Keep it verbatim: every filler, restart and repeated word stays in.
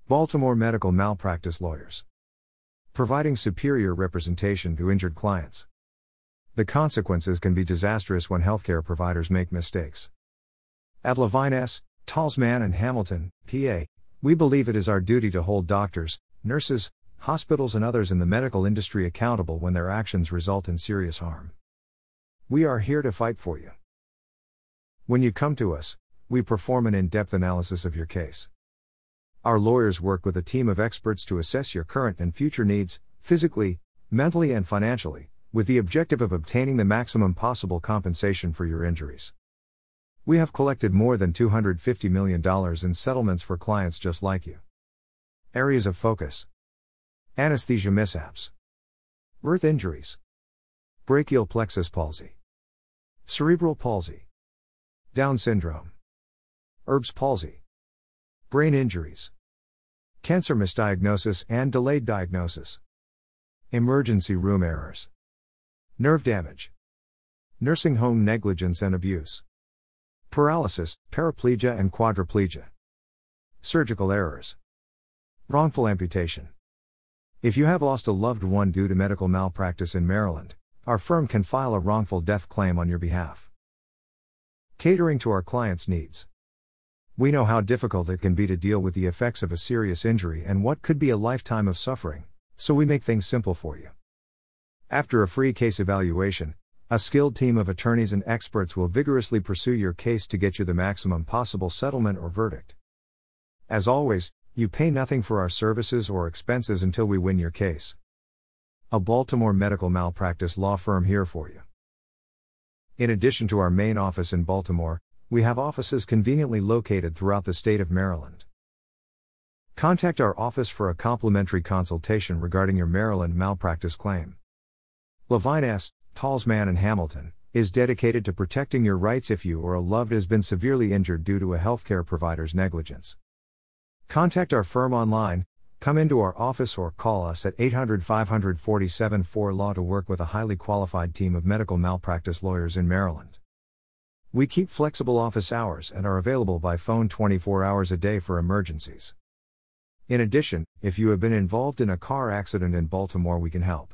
Baltimore Medical Malpractice Lawyers. Providing superior representation to injured clients. The consequences can be disastrous when healthcare providers make mistakes. At Levine S., Talsman and Hamilton, P A, we believe it is our duty to hold doctors, nurses, hospitals and others in the medical industry accountable when their actions result in serious harm. We are here to fight for you. When you come to us, we perform an in-depth analysis of your case. Our lawyers work with a team of experts to assess your current and future needs, physically, mentally and financially, with the objective of obtaining the maximum possible compensation for your injuries. We have collected more than two hundred fifty million dollars in settlements for clients just like you. Areas of focus: anesthesia mishaps, birth injuries, brachial plexus palsy, cerebral palsy, Down syndrome, Erb's palsy, brain injuries, cancer misdiagnosis and delayed diagnosis, emergency room errors, nerve damage, nursing home negligence and abuse, paralysis, paraplegia and quadriplegia, surgical errors, wrongful amputation. If you have lost a loved one due to medical malpractice in Maryland, our firm can file a wrongful death claim on your behalf. Catering to our clients' needs. We know how difficult it can be to deal with the effects of a serious injury and what could be a lifetime of suffering, so we make things simple for you. After a free case evaluation, a skilled team of attorneys and experts will vigorously pursue your case to get you the maximum possible settlement or verdict. As always, you pay nothing for our services or expenses until we win your case. A Baltimore medical malpractice law firm here for you. In addition to our main office in Baltimore, we have offices conveniently located throughout the state of Maryland. Contact our office for a complimentary consultation regarding your Maryland malpractice claim. Levine S., Talsman and Hamilton is dedicated to protecting your rights if you or a loved has been severely injured due to a healthcare provider's negligence. Contact our firm online, come into our office or call us at eight hundred, five hundred, forty-seven four Law to work with a highly qualified team of medical malpractice lawyers in Maryland. We keep flexible office hours and are available by phone twenty-four hours a day for emergencies. In addition, if you have been involved in a car accident in Baltimore, we can help.